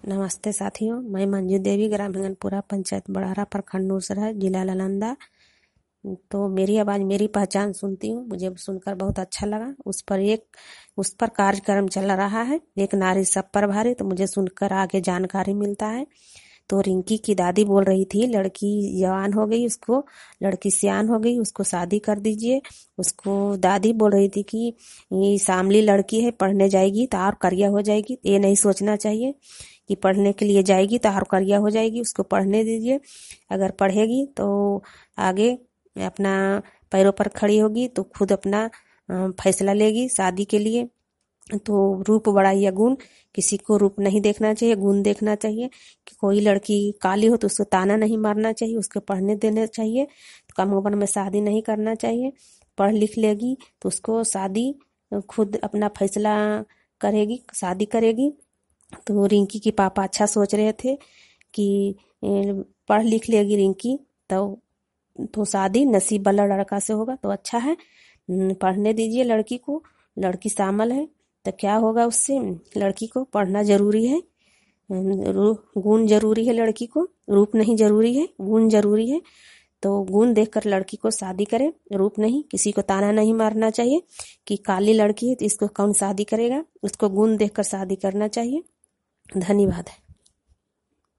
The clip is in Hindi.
नमस्ते साथियों, मैं मंजू देवी, ग्राम हिंगनपुरा, पंचायत बड़हरा, प्रखंड नूरसराय, जिला नालंदा। तो मेरी आवाज़ मेरी पहचान सुनती हूँ, मुझे सुनकर बहुत अच्छा लगा। उस पर कार्यक्रम चल रहा है, एक नारी सब पर भारी। तो मुझे सुनकर आगे जानकारी मिलता है। तो रिंकी की दादी बोल रही थी, लड़की जवान हो गई, उसको लड़की सियान हो गई, उसको शादी कर दीजिए। उसको दादी बोल रही थी कि ये शामली लड़की है, पढ़ने जाएगी तो और करिया हो जाएगी। ये नहीं सोचना चाहिए कि पढ़ने के लिए जाएगी तो और करिया हो जाएगी। उसको पढ़ने दीजिए। अगर पढ़ेगी तो आगे अपना पैरों पर खड़ी होगी तो खुद अपना फैसला लेगी शादी के लिए। तो रूप बड़ा या गुण, किसी को रूप नहीं देखना चाहिए, गुण देखना चाहिए। कि कोई लड़की काली हो तो उसको ताना नहीं मारना चाहिए, उसको पढ़ने देना चाहिए। कम उम्र में शादी नहीं करना चाहिए। पढ़ लिख लेगी तो उसको शादी खुद अपना फैसला करेगी, शादी करेगी। तो रिंकी के पापा अच्छा सोच रहे थे कि पढ़ लिख लेगी रिंकी तो शादी नसीब वाला लड़का से होगा तो अच्छा है। पढ़ने दीजिए लड़की को, लड़की शामिल है तो क्या होगा उससे। लड़की को पढ़ना जरूरी है, गुण जरूरी है, लड़की को रूप नहीं जरूरी है, गुण जरूरी है। तो गुण देखकर लड़की को शादी करे, रूप नहीं। किसी को ताना नहीं मारना चाहिए कि काली लड़की है तो इसको कौन शादी करेगा, उसको गुण देखकर शादी करना चाहिए। धन्यवाद।